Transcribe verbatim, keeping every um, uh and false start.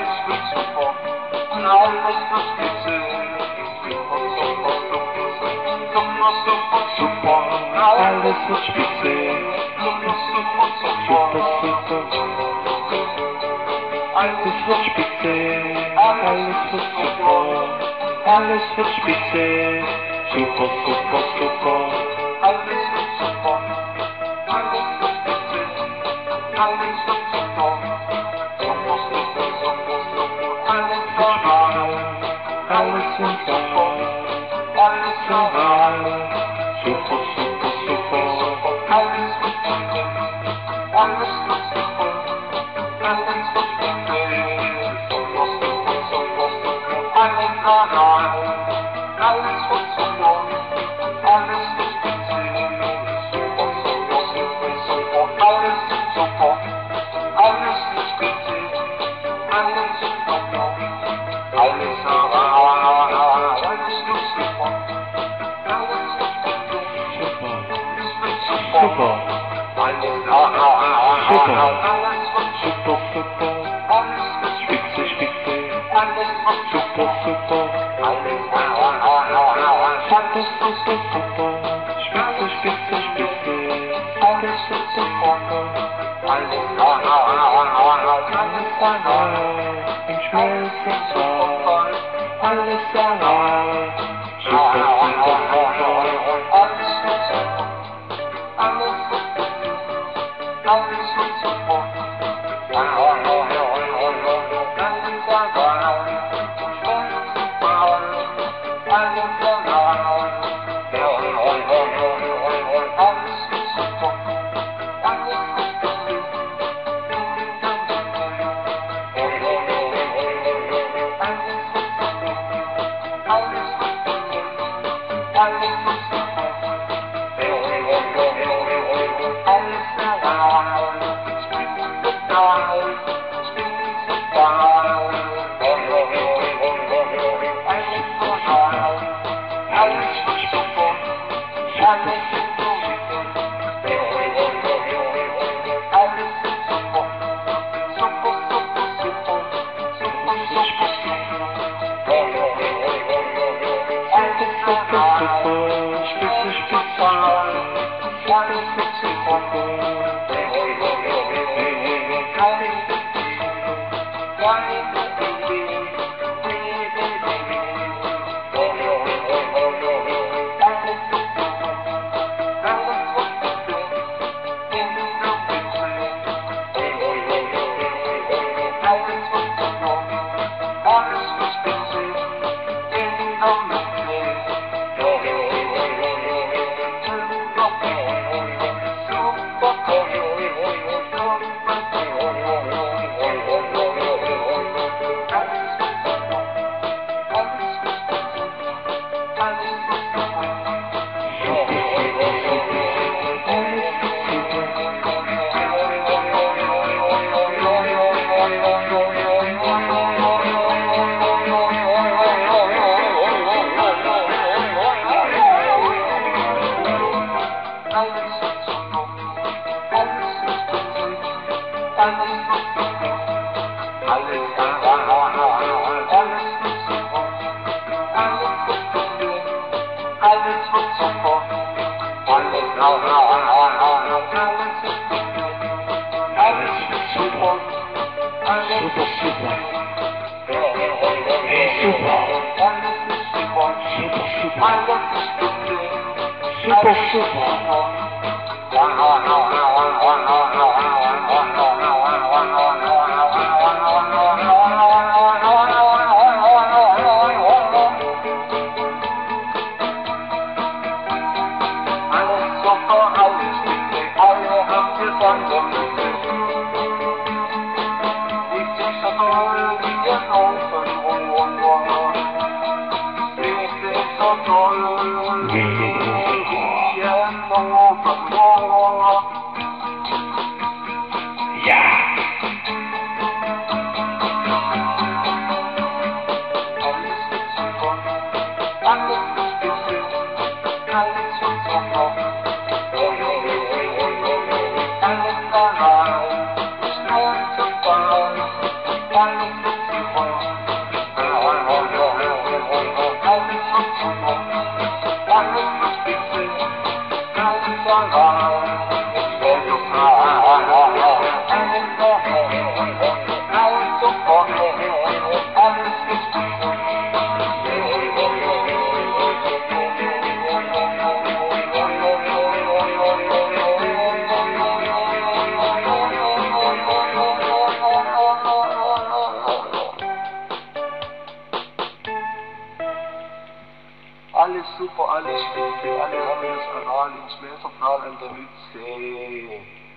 alles wird super und alles wird gesehen. Super, super, super, super, super, alles wird spitze. Super, super, super, super, alles wird spitze. Alles wird super, alles wird spitze. Super, super, super, alles wird super, alles wird spitze. Alles wird super, super, super, super, super, alles normal, alles super, alles normal, super, super, super, alles wird super, alles wird super, alles wird spitze. Super, super, super, super, alles normal, alles wird super, alles wird spitze. Super, super, super, super, alles wird super, alles wird spitze, alles wird super, alles normal, alles wird super, alles wird spitze. Es wird super, alles normal, Super. alles wird Super, super, alles wird spitze, spitze, alles wird super, super, alles normal, super, super, super, spitze, spitze, spitze, alles wird super, alles normal, alles normal, im Schmelzensaal, alles normal, super, super, super, alles wird super, alles wird super, alles wird super, alles super, super. Alles Alles super, alles spitze, alle haben das Anal ins Messertal an der Mütze.